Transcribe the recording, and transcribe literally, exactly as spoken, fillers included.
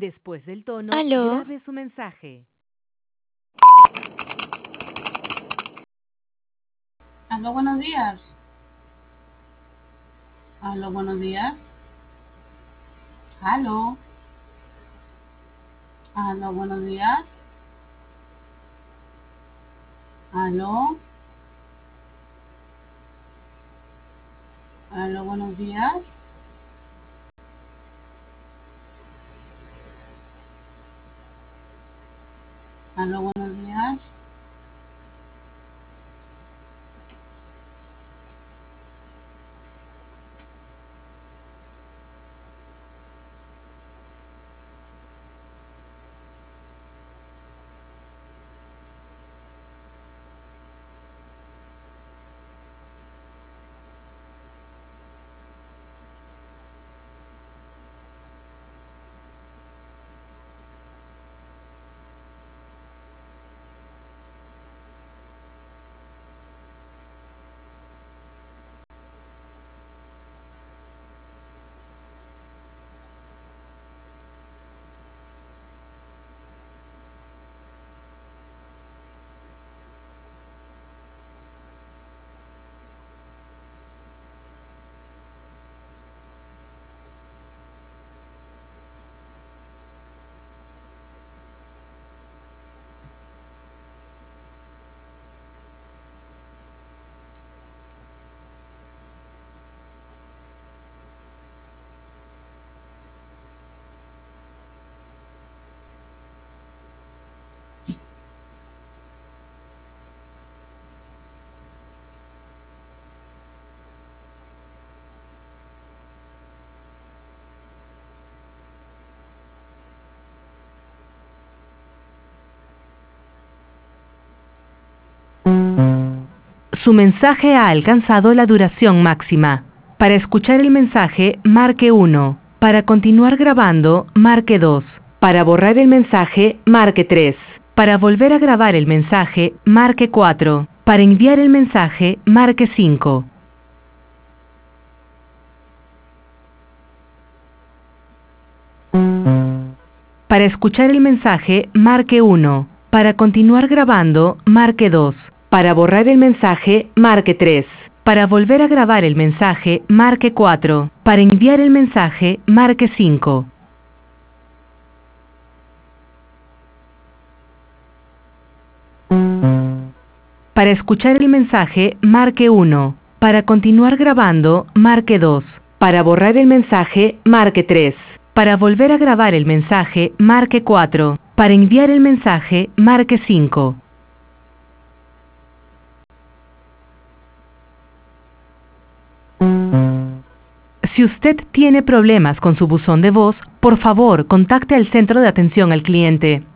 Después del tono, Aló. grabe su mensaje. Aló, buenos días. Aló, buenos días. Aló. Aló, buenos días. Aló. Aló, buenos días. Aló, buenos días. Su mensaje ha alcanzado la duración máxima. Para escuchar el mensaje, marque uno. Para continuar grabando, marque dos. Para borrar el mensaje, marque tres. Para volver a grabar el mensaje, marque cuatro. Para enviar el mensaje, marque cinco. Para escuchar el mensaje, marque uno. Para continuar grabando, marque dos. Para borrar el mensaje, marque tres. Para volver a grabar el mensaje, marque cuatro. Para enviar el mensaje, marque cinco. Para escuchar el mensaje, marque uno. Para continuar grabando, marque dos. Para borrar el mensaje, marque tres. Para volver a grabar el mensaje, marque cuatro. Para enviar el mensaje, marque cinco. Si usted tiene problemas con su buzón de voz, por favor, contacte al centro de atención al cliente.